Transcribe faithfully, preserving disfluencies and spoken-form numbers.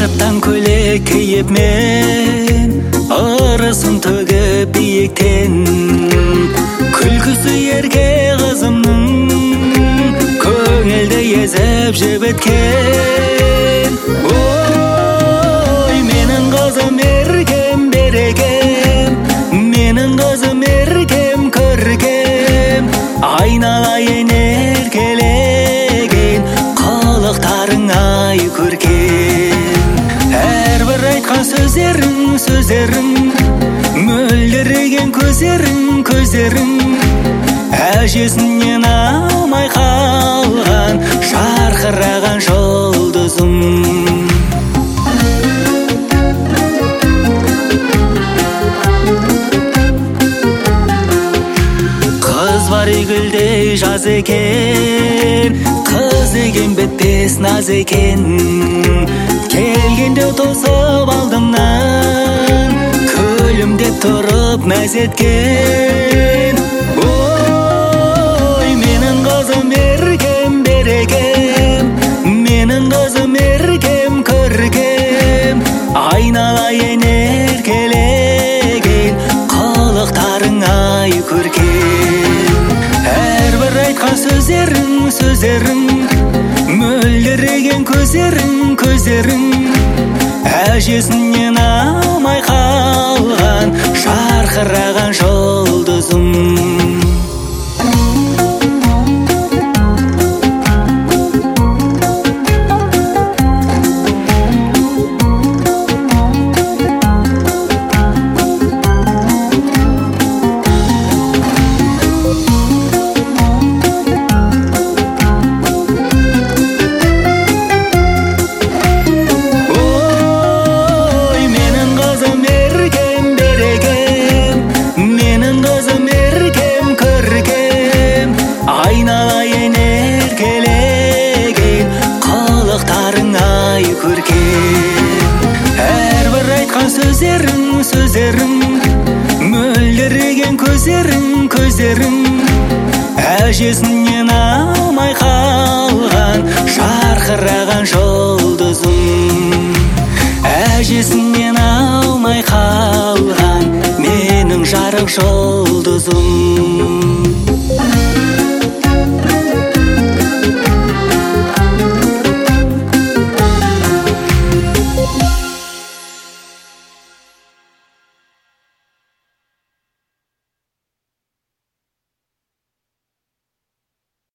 бақыттан көйлек киіп мен ырысын төгіп биіктен күлкісі ерке қызымның көңілді езіп жібіткен. Ой, менің қызым еркем берекем, менің қызым еркем көркем, айналайын еркелеген қылықтарың ай көркем. Әрбір айтқан сөздерің сөздерің мөлдіреген көздерің көздерің әжесінен алмай қалған жарқыраған жұлдызым. Қыз бар гүлдей жаз екен, қыз деген бітпес наз екен, келгенде тосып алдымнан күлімдеп тұрып мәз еткен. Ой, менің қызым еркем берекем, менің қызым еркем көркем, айналайын еркелеген қылықтарың ай көркем. Әрбір айтқан сөздерің сөздерің мөлдіреген көздерің көздерің әжесінен алмай қалған жарқыраған жұлдызым. Айналайын еркелеген қылықтарың ай көркем. Әрбір айтқан сөздерің сөздерің мөлдіреген көздерің көздерің әжесінен алмай қалған жарқыраған жұлдызым. Әжесінен алмай қалған менің жарық жұлдызым.